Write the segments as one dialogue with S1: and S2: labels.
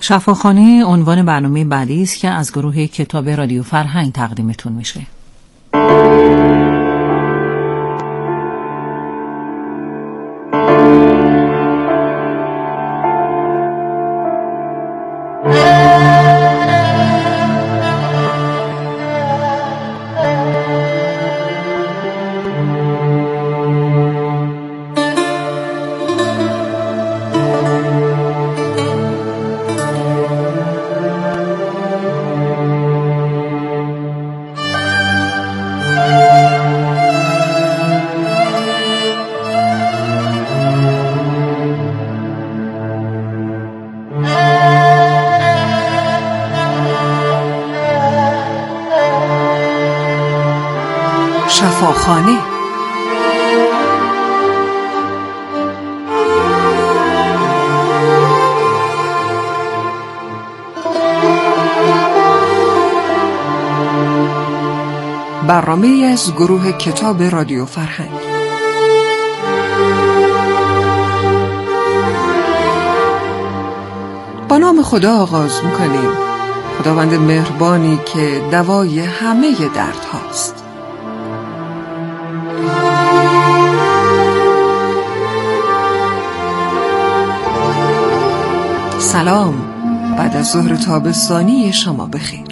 S1: شفاخانه عنوان برنامه بعدی است که از گروه کتاب رادیو فرهنگ تقدیمتون میشه.
S2: شفاخانه. برنامه از گروه کتاب رادیو فرهنگ. با نام خدا آغاز می‌کنیم. خداوند مهربانی که دوای همه درد هاست. سلام، بعد از ظهر تابستانی شما بخیر.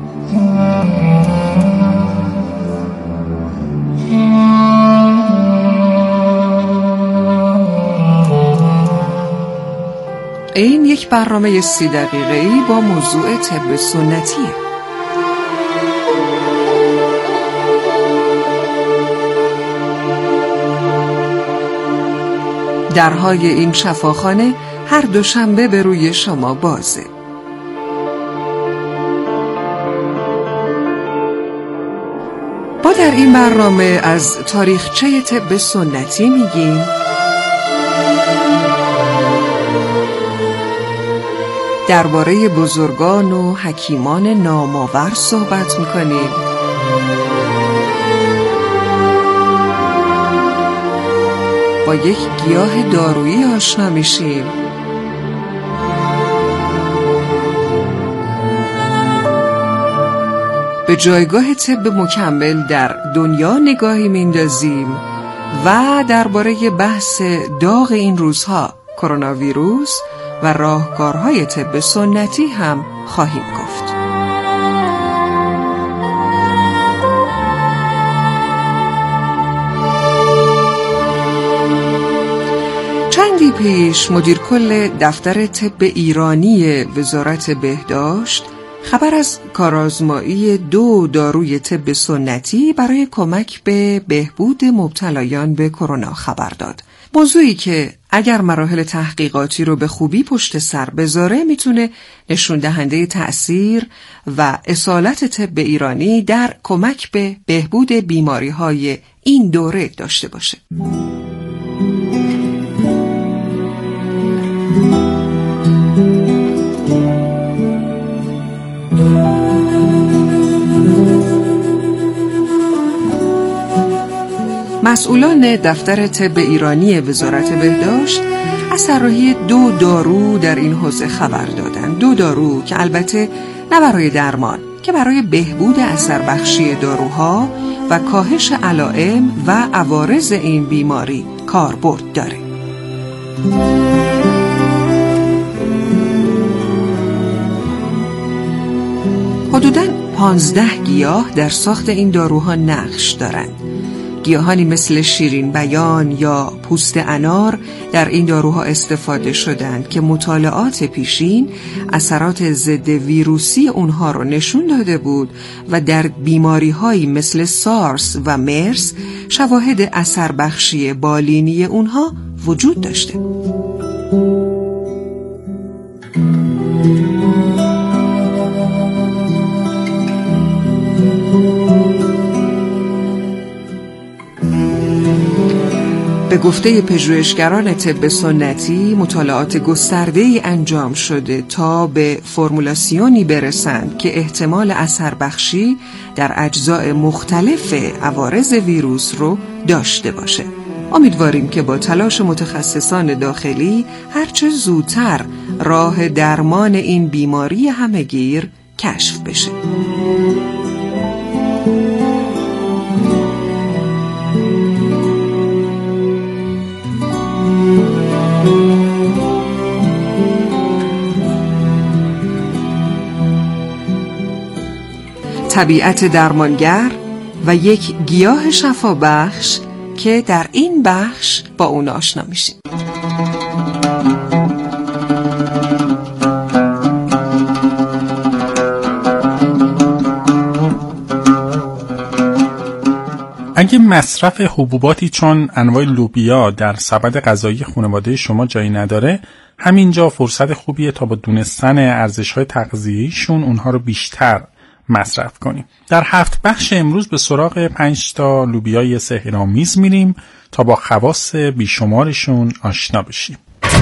S2: این یک برنامه 30 دقیقه‌ای با موضوع طب سنتیه. درهای این شفاخانه هر دوشنبه به روی شما بازه. ما در این برنامه از تاریخچه طب سنتی میگیم، درباره بزرگان و حکیمان نامآور صحبت میکنیم، با یک گیاه دارویی آشنا میشیم، به جایگاه طب مکمل در دنیا نگاهی میندازیم و درباره بحث داغ این روزها کرونا ویروس و راهکارهای طب سنتی هم خواهیم گفت. چندی پیش مدیر کل دفتر طب ایرانی وزارت بهداشت خبر از کارآزمایی 2 داروی طب سنتی برای کمک به بهبود مبتلایان به کرونا خبر داد. موضوعی که اگر مراحل تحقیقاتی رو به خوبی پشت سر بذاره میتونه نشون دهنده تأثیر و اصالت طب ایرانی در کمک به بهبود بیماری‌های این دوره داشته باشه. مسئولان دفتر طب ایرانی وزارت بهداشت از طراحی 2 دارو در این حوزه خبر دادند. 2 دارو که البته نه برای درمان، که برای بهبود اثربخشی داروها و کاهش علائم و عوارض این بیماری کاربرد داره. حدوداً 15 گیاه در ساخت این داروها نقش دارند. گیاهانی مثل شیرین بیان یا پوست انار در این داروها استفاده شدند که مطالعات پیشین اثرات ضد ویروسی اونها رو نشون داده بود و در بیماری‌هایی مثل سارس و مرس شواهد اثربخشی بالینی اونها وجود داشته. به گفته پژوهشگران طب سنتی مطالعات گسترده‌ای انجام شده تا به فرمولاسیونی برسند که احتمال اثر بخشی در اجزاء مختلف عوارض ویروس رو داشته باشه. امیدواریم که با تلاش متخصصان داخلی هرچه زودتر راه درمان این بیماری همه‌گیر کشف بشه. طبیعت درمانگر و یک گیاه شفابخش که در این بخش با اون آشنا میشیم.
S3: اگه مصرف حبوباتی چون انواع لوبیا در سبد غذایی خانواده شما جایی نداره، همینجا فرصت خوبیه تا با دونستن ارزش‌های تغذیه‌ایشون اونها رو بیشتر مصرف کنیم. در 7 بخش امروز به سراغ 5 تا لوبیای سحرآمیز میریم تا با خواص بیشمارشون آشنا بشیم.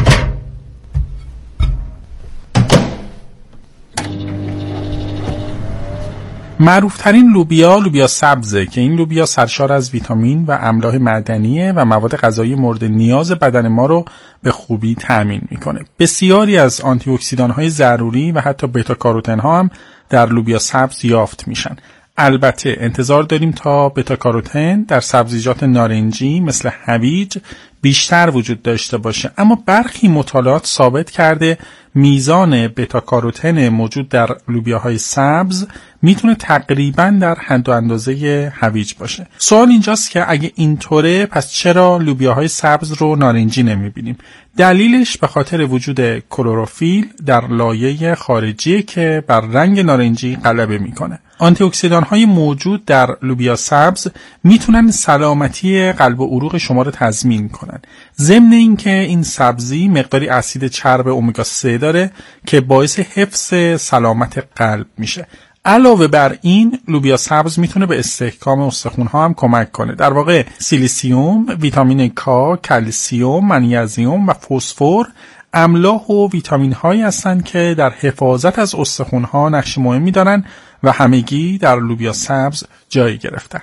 S3: معروفترین لوبیا سبزه که این لوبیا سرشار از ویتامین و املاح معدنیه و مواد غذایی مورد نیاز بدن ما رو به خوبی تأمین میکنه. بسیاری از آنتی اکسیدان‌های ضروری و حتی بتا کاروتن ها هم در لوبیا سبز یافت میشن. البته انتظار داریم تا بتا کاروتن در سبزیجات نارنجی مثل هویج بیشتر وجود داشته باشه، اما برخی مطالعات ثابت کرده میزان بتا کاروتن موجود در لوبیاهای سبز میتونه تقریباً در حد و اندازه هویج باشه. سوال اینجاست که اگه اینطوره پس چرا لوبیاهای سبز رو نارنجی نمیبینیم؟ دلیلش به خاطر وجود کلروفیل در لایه خارجی که بر رنگ نارنجی غلبه میکنه. آنتی اکسیدان‌های موجود در لوبیا سبز میتونن سلامتی قلب و عروق شما رو تضمین کنن. ضمن اینکه این سبزی مقداری اسید چرب امگا 3 داره که باعث حفظ سلامت قلب میشه. علاوه بر این لوبیا سبز میتونه به استحکام استخوان‌ها هم کمک کنه. در واقع سیلیسیوم، ویتامین کا، کلسیم، منیزیم و فسفر املاح و ویتامین هایی هستند که در حفاظت از استخوان‌ها نقش مهمی دارن و همگی در لوبیا سبز جای گرفتن.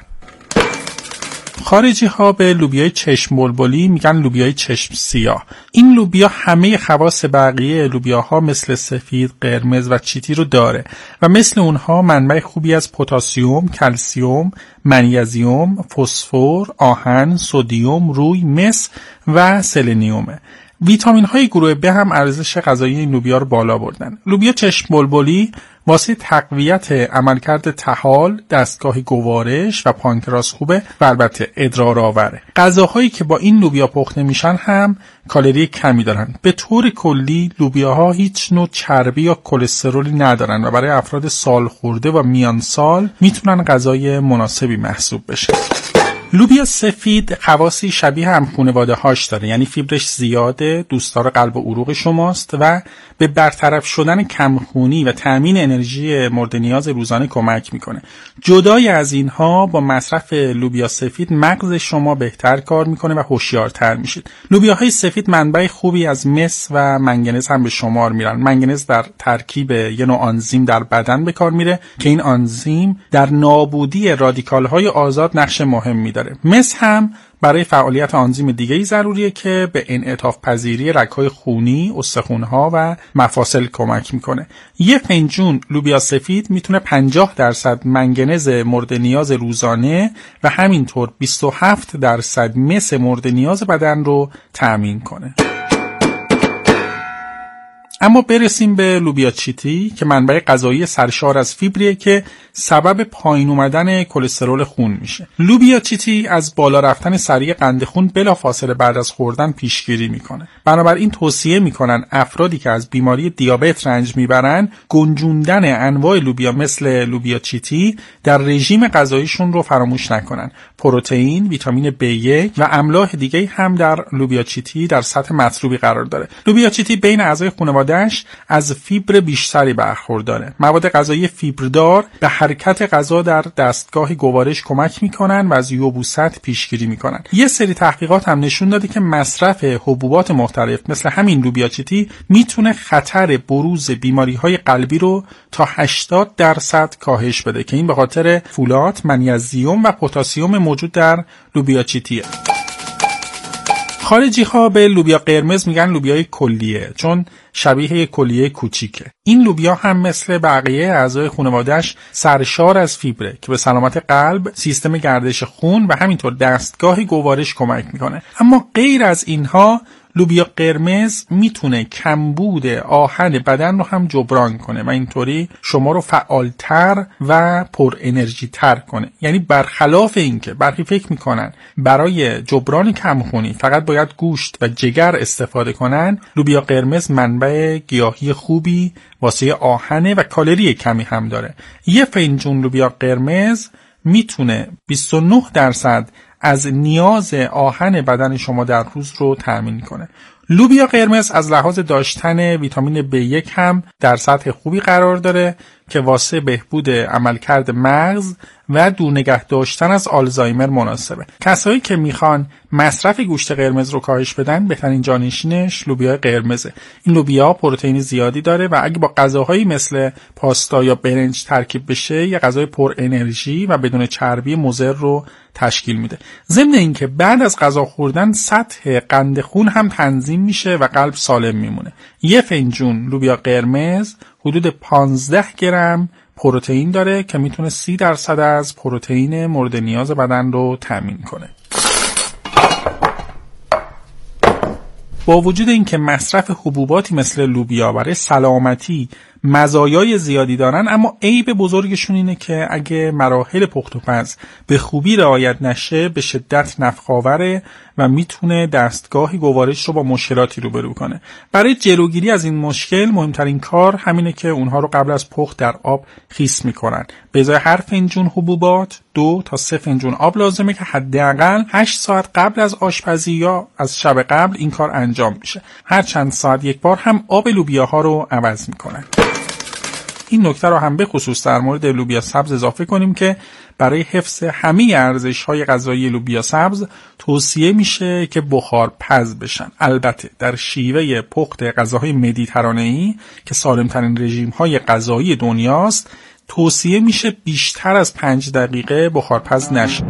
S3: خارجی ها به لوبیای چشم بلبلی میگن لوبیای چشم سیاه. این لوبیا همه خواص بقیه لوبیاها مثل سفید، قرمز و چیتی رو داره و مثل اونها منبع خوبی از پتاسیم، کلسیم، منیزیم، فسفر، آهن، سدیم، روی، مس و سلنیومه. ویتامین های گروه B هم ارزش غذایی این لوبیا رو بالا بردن. لوبیا چشم بلبلی واسه تقویت عملکرد طحال، دستگاه گوارش و پانکراس خوبه و البته ادرار آوره. غذاهایی که با این لوبیا پخته میشن هم کالری کمی دارن. به طور کلی لوبیاها هیچ نوع چربی یا کلسترولی ندارن و برای افراد سال خورده و میان سال میتونن غذای مناسبی محسوب بشه. لوبیا سفید خواصی شبیه هم خانواده هاش داره، یعنی فیبرش زیاده، دوستدار قلب و عروق شماست و به برطرف شدن کمخونی و تامین انرژی مورد نیاز روزانه کمک میکنه. جدای از اینها با مصرف لوبیا سفید مغز شما بهتر کار میکنه و هوشیارتر میشید. لوبیاهای سفید منبع خوبی از مس و منگنز هم به شمار میرن. منگنز در ترکیب یه نوع آنزیم در بدن به کار میره که این آنزیم در نابودی رادیکال های آزاد نقش مهمی داره. مس هم برای فعالیت آنزیم دیگه‌ای ضروریه که به انعطاف پذیری رگ‌های خونی، استخوان‌ها و مفاصل کمک میکنه. یک فنجون لوبیا سفید میتونه 50% منگنز مورد نیاز روزانه و همینطور 27% مس مورد نیاز بدن رو تأمین کنه. اما برسیم به لوبیا چیتی که منبع غذایی سرشار از فیبریه که سبب پایین اومدن کلسترول خون میشه. لوبیا چیتی از بالا رفتن سریع قند خون بلافاصله بعد از خوردن پیشگیری میکنه. بنابراین توصیه میکنن افرادی که از بیماری دیابت رنج میبرن گنجوندن انواع لوبیا مثل لوبیا چیتی در رژیم غذاییشون رو فراموش نکنن. پروتئین، ویتامین B1 و املاح دیگه هم در لوبیا چیتی در سطح مطلوبی قرار داره. لوبیا چیتی بین اعضای خانواده از فیبر بیشتری برخورداره. مواد غذایی فیبردار به حرکت غذا در دستگاه گوارش کمک میکنن و از یبوست پیشگیری میکنن. یه سری تحقیقات هم نشون داده که مصرف حبوبات مختلف مثل همین لوبیا چیتی میتونه خطر بروز بیماری‌های قلبی رو تا 80% کاهش بده که این به خاطر فولاد، منیزیم و پتاسیم موجود در لوبیا چیتیه. خارجی ها به لوبیا قرمز میگن لوبیای کلیه، چون شبیه یک کلیه کوچیکه. این لوبیا هم مثل بقیه اعضای خانواده‌اش سرشار از فیبره که به سلامت قلب، سیستم گردش خون و همینطور دستگاه گوارش کمک میکنه. اما غیر از اینها لوبیا قرمز میتونه کمبود آهن بدن رو هم جبران کنه و اینطوری شما رو فعالتر و پر انرژی تر کنه. یعنی برخلاف اینکه برخی فکر میکنن برای جبران کمخونی فقط باید گوشت و جگر استفاده کنن، لوبیا قرمز منبع گیاهی خوبی واسه آهن و کالری کمی هم داره. یه فنجون لوبیا قرمز میتونه 29% از نیاز آهن بدن شما در روز رو تأمین کنه. لوبیا قرمز از لحاظ داشتن ویتامین B1 هم در سطح خوبی قرار داره که واسه بهبود عملکرد مغز و دور نگه داشتن از آلزایمر مناسبه. کسایی که میخوان مصرف گوشت قرمز رو کاهش بدن، بهترین جانشینش لوبیا قرمزه. این لوبیا پروتئین زیادی داره و اگه با غذاهایی مثل پاستا یا برنج ترکیب بشه، یه غذای پر انرژی و بدون چربی مضر رو تشکیل میده. ضمن اینکه بعد از غذا خوردن سطح قند خون هم تنظیم میشه و قلب سالم میمونه. یه فنجون لوبیا قرمز حدود 15 گرم پروتئین داره که میتونه 30% از پروتئین مورد نیاز بدن رو تامین کنه. با وجود اینکه مصرف حبوباتی مثل لوبیا برای سلامتی مزایای زیادی دارن، اما عیب بزرگشون اینه که اگه مراحل پخت و پز به خوبی رعایت نشه به شدت نفخ‌آوره و میتونه دستگاه گوارش رو با مشکلاتی روبرو کنه. برای جلوگیری از این مشکل مهمترین کار همینه که اونها رو قبل از پخت در آب خیس میکنن. به ازای هر فنجون حبوبات 2 تا 3 فنجون آب لازمه که حداقل 8 ساعت قبل از آشپزی یا از شب قبل این کار انجام میشه. هر چند ساعت یک بار هم آب لوبیاها رو عوض میکنن. این نکته رو هم به خصوص در مورد لوبیا سبز اضافه کنیم که برای حفظ همه ارزش‌های غذایی لوبیا سبز توصیه میشه که بخار پز بشن. البته در شیوه پخت غذاهای مدیترانه‌ای که سالم‌ترین رژیم‌های غذایی دنیاست، توصیه میشه بیشتر از 5 دقیقه بخار پز نشه.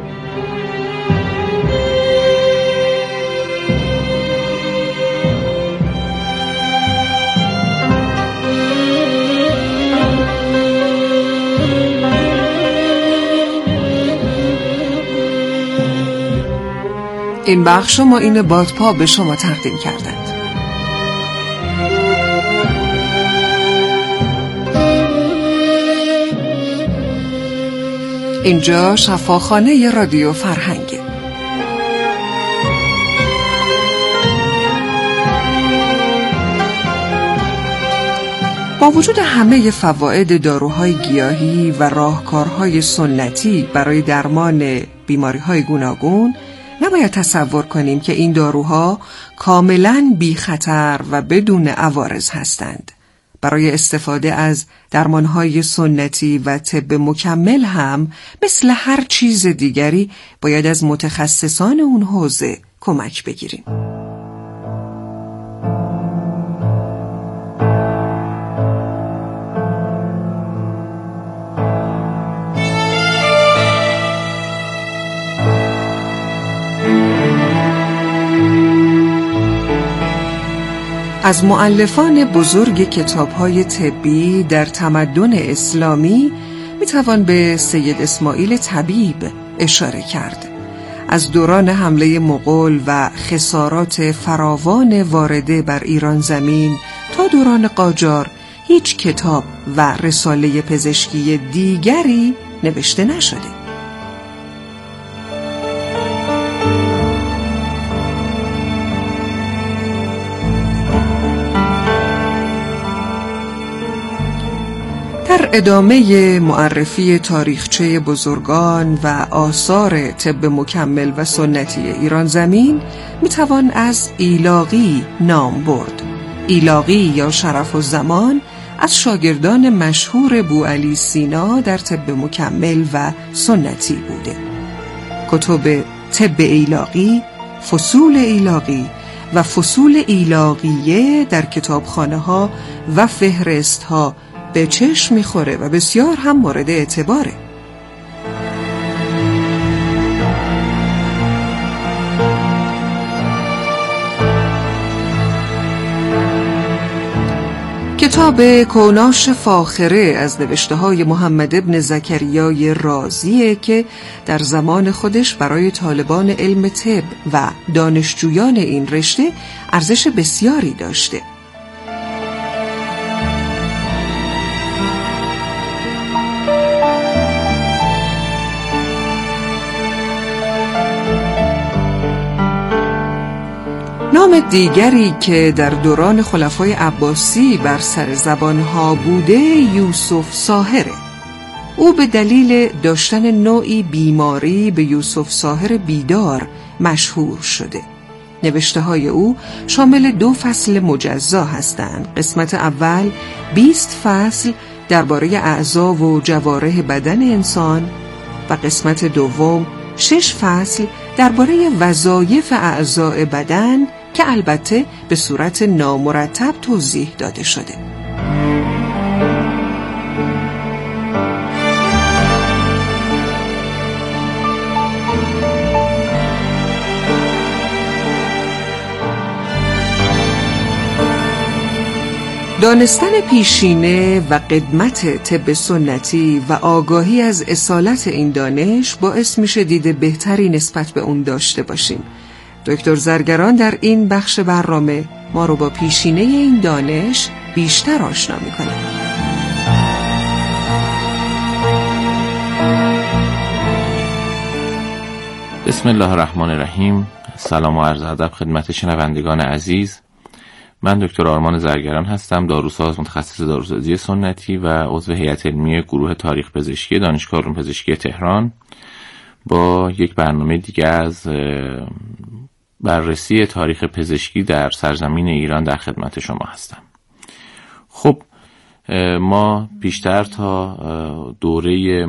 S2: این بخش معین بادپا به شما تقدیم کردند. اینجا شفاخانه رادیو فرهنگ. با وجود همه فواید داروهای گیاهی و راهکارهای سنتی برای درمان بیماری‌های گوناگون، نباید تصور کنیم که این داروها کاملاً بی خطر و بدون عوارض هستند. برای استفاده از درمانهای سنتی و طب مکمل هم مثل هر چیز دیگری باید از متخصصان اون حوزه کمک بگیریم. از مؤلفان بزرگ کتاب‌های طبی در تمدن اسلامی میتوان به سید اسماعیل طبیب اشاره کرد. از دوران حمله مغول و خسارات فراوان وارده بر ایران زمین تا دوران قاجار هیچ کتاب و رساله پزشکی دیگری نوشته نشده. در ادامه معرفی تاریخچه بزرگان و آثار طب مکمل و سنتی ایران زمین میتوان از ایلاغی نام برد. ایلاغی یا شرف الزمان از شاگردان مشهور بوعلی سینا در طب مکمل و سنتی بوده. کتب طب ایلاغی، فصول ایلاغی و فصول ایلاغیه در کتابخانه‌ها و فهرست‌ها به چشم میخوره و بسیار هم مورد اعتباره. کتاب کوناش فاخره از نوشته‌های محمد ابن زکریای رازیه که در زمان خودش برای طالبان علم طب و دانشجویان این رشته ارزش بسیاری داشته. نام دیگری که در دوران خلفای عباسی بر سر زبانها بوده یوسف ساحره. او به دلیل داشتن نوعی بیماری به یوسف ساحر بیدار مشهور شده. نوشته‌های او شامل 2 فصل مجزا هستند. قسمت اول 20 فصل درباره اعضا و جوارح بدن انسان و قسمت دوم 6 فصل درباره وظایف اعضای بدن که البته به صورت نامرتب توضیح داده شده. دانستن پیشینه و قدمت طب سنتی و آگاهی از اصالت این دانش باعث میشه دید بهتری نسبت به اون داشته باشیم. دکتر زرگران در این بخش برنامه ما رو با پیشینه این دانش بیشتر آشنا میکنه.
S4: بسم الله الرحمن الرحیم. سلام و عرض ادب خدمت شنوندگان عزیز. من دکتر آرمان زرگران هستم، داروساز متخصص داروسازی سنتی و عضو هیئت علمی گروه تاریخ پزشکی دانشگاه علوم پزشکی تهران. با یک برنامه دیگه از بررسی تاریخ پزشکی در سرزمین ایران در خدمت شما هستم. خب ما پیشتر تا دوره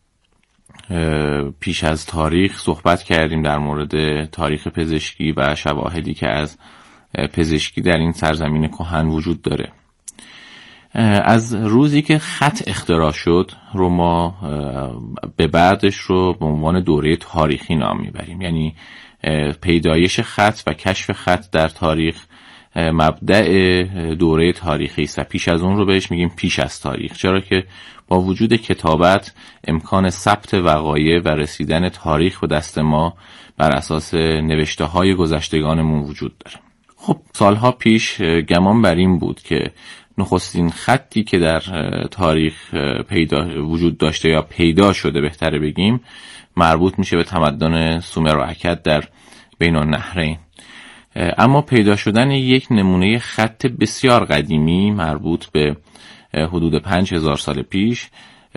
S4: پیش از تاریخ صحبت کردیم در مورد تاریخ پزشکی و شواهدی که از پزشکی در این سرزمین کهن وجود داره. از روزی که خط اختراع شد رو ما به بعدش رو به عنوان دوره تاریخی نام میبریم. یعنی پیدایش خط و کشف خط در تاریخ مبدأ دوره تاریخی است. پیش از اون رو بهش میگیم پیش از تاریخ، چرا که با وجود کتابت امکان ثبت وقایع و رسیدن تاریخ به دست ما بر اساس نوشته های گذشتگانمون وجود داره. خب سالها پیش گمان بر این بود که نخستین خطی که در تاریخ وجود داشته یا پیدا شده بهتره بگیم مربوط میشه به تمدن سومر و اکد در بین النهرین. اما پیدا شدن یک نمونه خط بسیار قدیمی مربوط به حدود 5000 سال پیش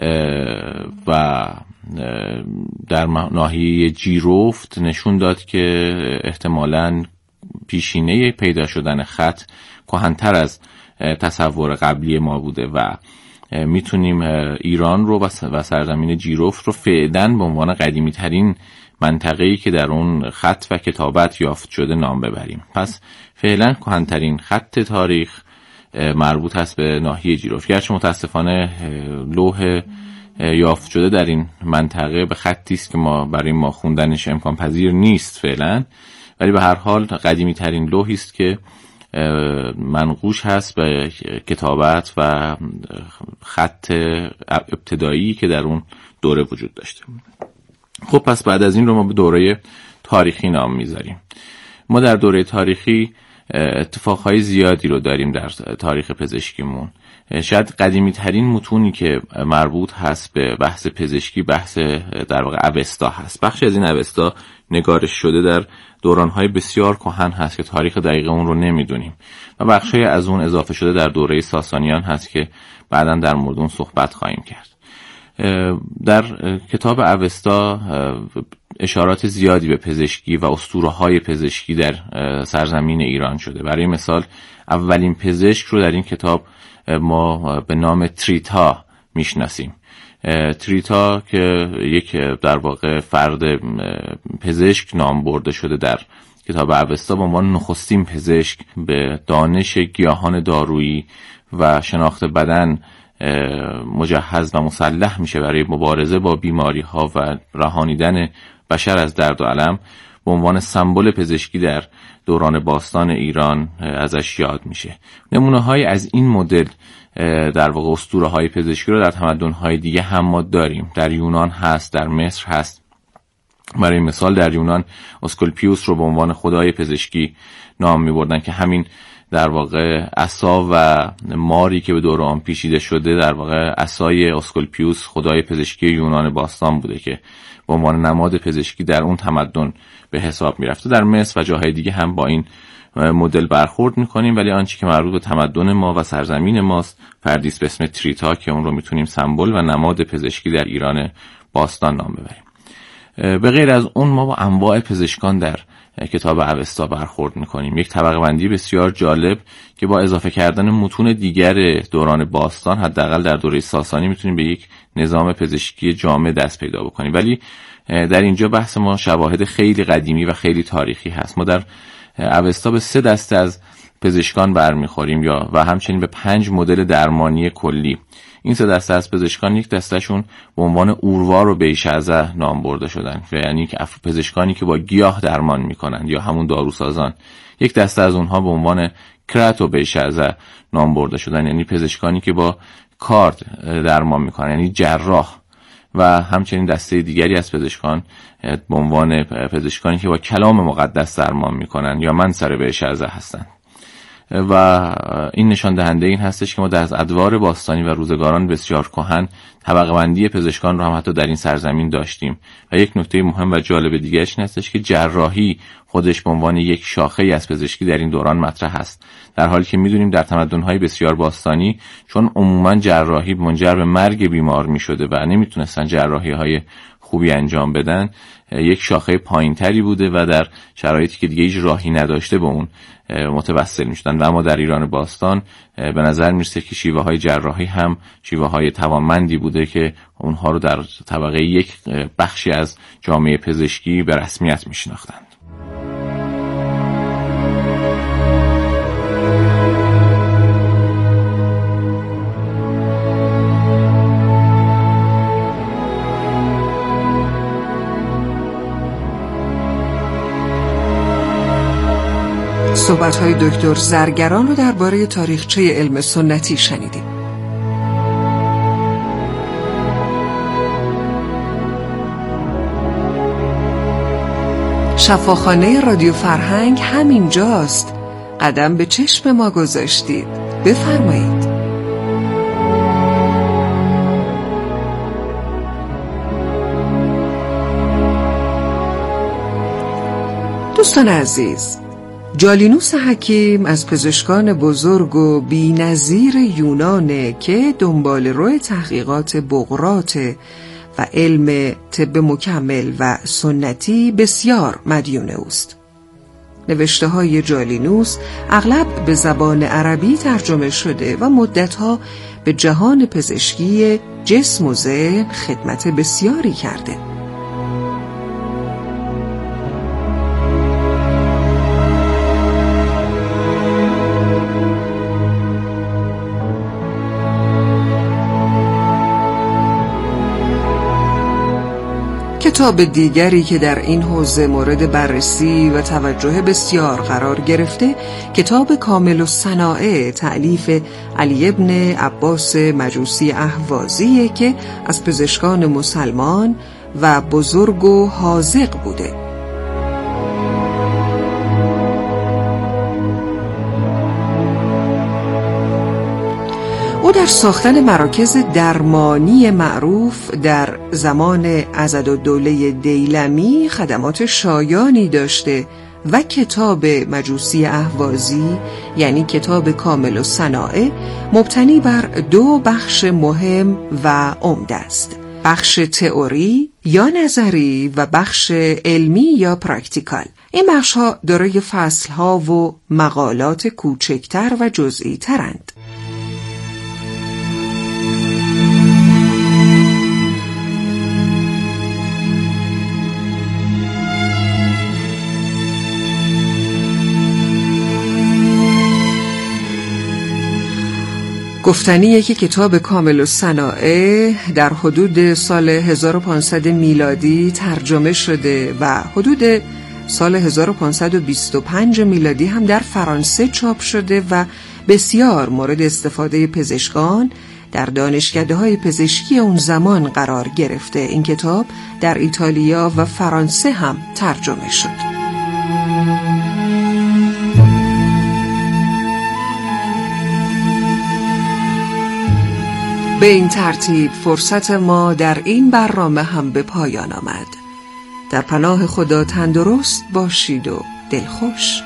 S4: و در ناحیه جیروفت نشون داد که احتمالاً پیشینه پیدا شدن خط کهن‌تر از تصور قبلی ما بوده و میتونیم ایران رو و سرزمین جیروفت رو فعلا به عنوان قدیمی ترین منطقه‌ای که در اون خط و کتابت یافت شده نام ببریم. پس فعلا کهن‌ترین خط تاریخ مربوط هست به ناحیه جیروفت، گرچه متاسفانه لوح یافت شده در این منطقه به خطی است که برای ما خوندنش امکان پذیر نیست فعلا، ولی به هر حال قدیمی ترین لوحی است که منقوش هست به کتابت و خط ابتدایی که در اون دوره وجود داشته. خب پس بعد از این رو ما به دوره تاریخی نام میذاریم. ما در دوره تاریخی اتفاقهای زیادی رو داریم در تاریخ پزشکیمون. شاید قدیمی ترین متونی که مربوط هست به بحث پزشکی بحث در واقع اوستا هست. بخشی از این اوستا نگارش شده در دورانهای بسیار کهن هست که تاریخ دقیق اون رو نمیدونیم و بخشی از اون اضافه شده در دوره ساسانیان هست که بعداً در مورد اون صحبت خواهیم کرد. در کتاب اوستا اشارات زیادی به پزشکی و اسطوره‌های پزشکی در سرزمین ایران شده. برای مثال اولین پزشک رو در این کتاب ما به نام تریتا میشناسیم. تریتا که یک در واقع فرد پزشک نام برده شده در کتاب اوستا به عنوان نخستین پزشک به دانش گیاهان دارویی و شناخت بدن مجهز و مسلح میشه برای مبارزه با بیماری ها و رهانیدن بشر از درد و الم. به عنوان سمبل پزشکی در دوران باستان ایران ازش یاد میشه. نمونه‌های از این مدل در واقع اسطوره‌های پزشکی رو در تمدن‌های دیگه هم ما داریم. در یونان هست، در مصر هست. برای مثال در یونان اسکولپیوس رو به عنوان خدای پزشکی نام می‌بردن که همین در واقع عصا و ماری که به دور آن پیچیده شده در واقع عصای اسکولپیوس خدای پزشکی یونان باستان بوده که به عنوان نماد پزشکی در اون تمدن به حساب میرفته. در مصر و جاهای دیگه هم با این مدل برخورد میکنیم، ولی آنچه که مربوط به تمدن ما و سرزمین ماست فردی است به اسم تریتا که اون رو میتونیم سمبل و نماد پزشکی در ایران باستان نام ببریم. به غیر از اون ما با انواع پزشکان در کتاب اوستا برخورد میکنیم. یک طبقه بندی بسیار جالب که با اضافه کردن متون دیگر دوران باستان حداقل در دوره ساسانی میتونیم به یک نظام پزشکی جامع دست پیدا بکنیم. ولی در اینجا بحث ما شواهد خیلی قدیمی و خیلی تاریخی هست. ما در اوستا به 3 دسته از پزشکان برمیخوریم و همچنین به 5 مدل درمانی کلی. این 3 دسته از پزشکان، یک دستهشون به عنوان اوروار و بیشعزه نام برده شدن، یعنی که پزشکانی که با گیاه درمان میکنن یا همون داروسازان. یک دسته از اونها به عنوان کرات و بیشعزه نام برده شدن، یعنی پزشکانی که با کارد درمان میکنن، یعنی جراح. و همچنین دسته دیگری از پزشکان به عنوان پزشکانی که با کلام مقدس درمان میکنن یا منصر بیشعزه هستن. و این نشان دهنده این هستش که ما در ادوار باستانی و روزگاران بسیار کهن طبقه بندی پزشکان رو هم حتی در این سرزمین داشتیم. و یک نکته مهم و جالب دیگه‌اش این هستش که جراحی خودش به عنوان یک شاخه از پزشکی در این دوران مطرح است، در حالی که می‌دونیم در تمدن‌های بسیار باستانی چون عموماً جراحی منجر به مرگ بیمار می‌شده و نمی‌تونستن جراحی‌های خوبی انجام بدن، یک شاخه پایین‌تری بوده و در شرایطی که دیگه هیچ راهی نداشته به اون متوسل می‌شدن. و اما در ایران باستان به نظر میرسه که شیوه‌های جراحی هم شیوه‌های توانمندی بوده که اونها رو در طبقه یک بخشی از جامعه پزشکی به رسمیت می‌شناختند.
S2: صحبت‌های دکتر زرگران رو درباره تاریخچه علم سنتی شنیدیم. شفاخانه رادیو فرهنگ همینجاست. قدم به چشم ما گذاشتید. بفرمایید. دوستان عزیز، جالینوس حکیم از پزشکان بزرگ و بی‌نظیر یونانه که دنبال روی تحقیقات بقراط و علم طب مکمل و سنتی بسیار مدیون اوست. نوشته های جالینوس اغلب به زبان عربی ترجمه شده و مدتها به جهان پزشکی جسم و ذهن خدمت بسیاری کرده. کتاب دیگری که در این حوزه مورد بررسی و توجه بسیار قرار گرفته کتاب کامل الصنائع تألیف علی ابن عباس مجوسی اهوازیه که از پزشکان مسلمان و بزرگ و حاذق بوده. او در ساختن مراکز درمانی معروف در زمان عضدالدوله دیلمی خدمات شایانی داشته و کتاب مجوسی اهوازی یعنی کتاب کامل الصنائع مبتنی بر 2 بخش مهم و عمده است: بخش تئوری یا نظری و بخش علمی یا پرکتیکال. این بخش‌ها دارای فصل‌ها و مقالات کوچکتر و جزئی ترند. گفتنیه که کتاب کامل الصنائع در حدود سال 1500 میلادی ترجمه شده و حدود سال 1525 میلادی هم در فرانسه چاپ شده و بسیار مورد استفاده پزشکان در دانشکده‌های پزشکی اون زمان قرار گرفته. این کتاب در ایتالیا و فرانسه هم ترجمه شد. به این ترتیب فرصت ما در این برنامه هم به پایان آمد. در پناه خدا تندرست باشید و دلخوش.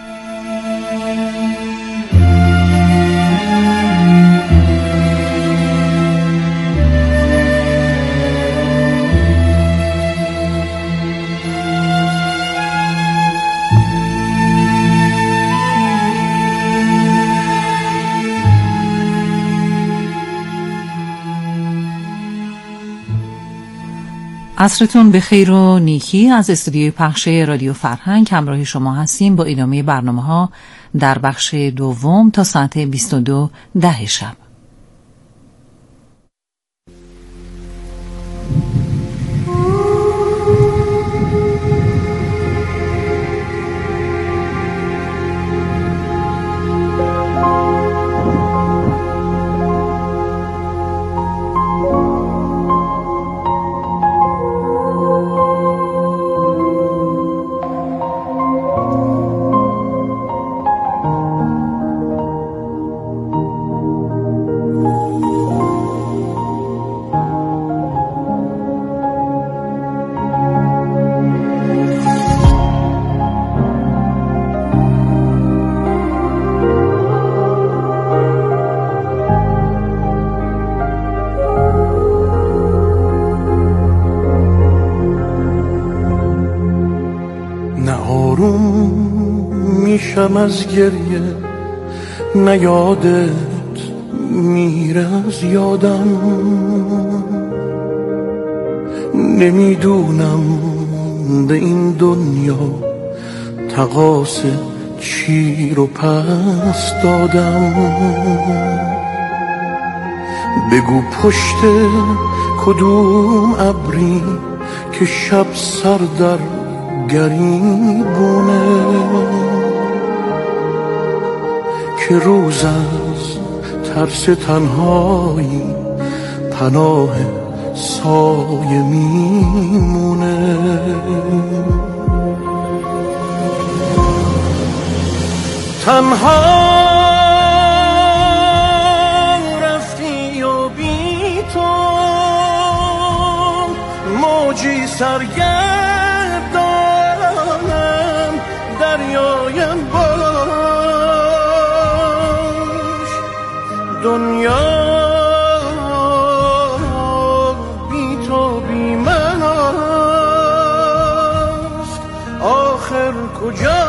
S1: عصرتون به خیر و نیکی. از استودیوی پخش رادیو فرهنگ همراه شما هستیم با ادامه برنامه‌ها در بخش دوم تا ساعت 22:10 شب.
S5: میشم از گریه، نه یادت میره از یادم، نمیدونم به این دنیا تقاص چی رو پس دادم. بگو پشت کدوم ابری که شب سر در گریبونه، که روز از ترس تنهایی پناه سایه میمونه. تنها رفتی و بی تو موجی سرگردانم دریایم باش. دنیا بی تو بی من است، آخر کجا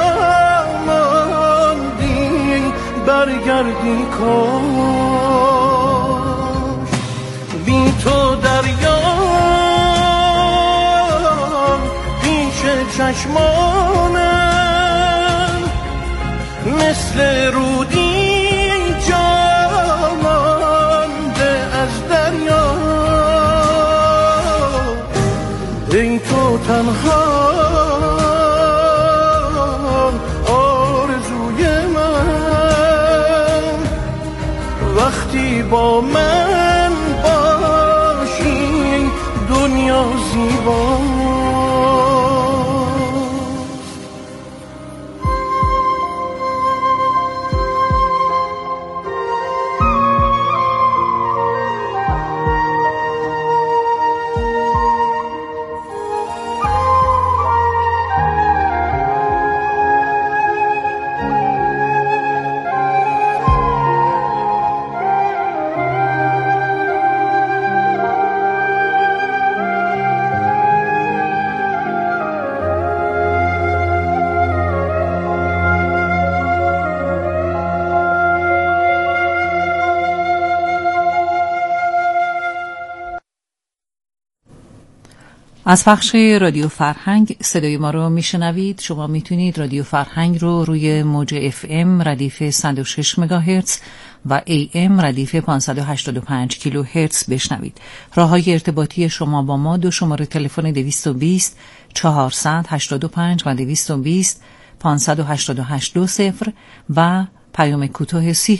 S5: ماندی برگردی کاش. بی تو دریا پیش چشمانم مثل رودی جا مانده از دریا. ای تو تنها آرزوی من، وقتی با من باشی دنیا زیباست.
S1: از پخش رادیو فرهنگ صدای ما رو میشنوید. شما میتونید رادیو فرهنگ رو روی موج FM ردیف 106 مگاهرتز و AM ردیف 585 کیلوهرتز بشنوید. راههای ارتباطی شما با ما: 2 شماره تلفن 220 485 و 220 588 20 و پیام کوتاه 30